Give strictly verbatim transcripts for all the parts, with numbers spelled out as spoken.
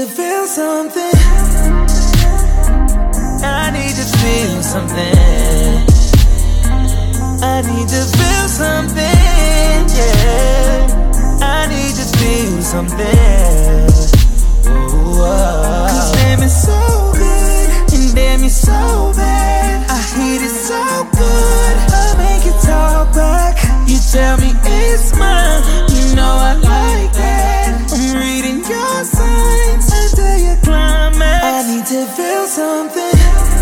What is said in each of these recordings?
feel something. I need to feel something. I need to feel something, yeah. I need to feel something. Ooh, oh. Cause damn it's so good, and damn you're so bad. I hate it so good, I make it talk back. You tell me it's mine, you know I like that. I'm reading your signs until you climax. I need to feel something.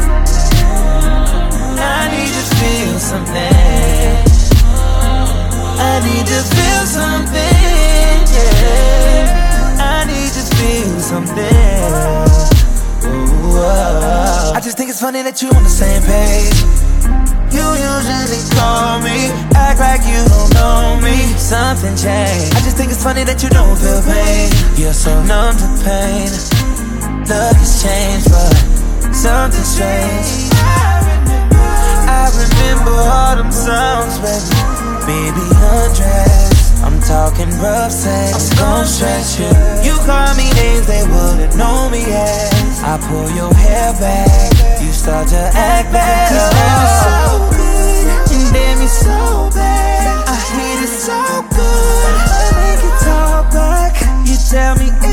I need to feel something. I need to feel something, yeah. I need to feel something. Ooh, oh. I just think it's funny that you on the same page. You usually call me, act like you don't know me. Something changed. I just think it's funny that you don't feel pain. You're so numb to pain. Love has changed, but something strange. I remember all them songs, baby. Baby, undress. I'm talking rough sex. I'm gon' stretch you. You call me names they wouldn't know me as. I pull your hair back. You start to act bad. Cause damn it's so good, and damn you're so bad. I hate it so good, I make it talk back. You tell me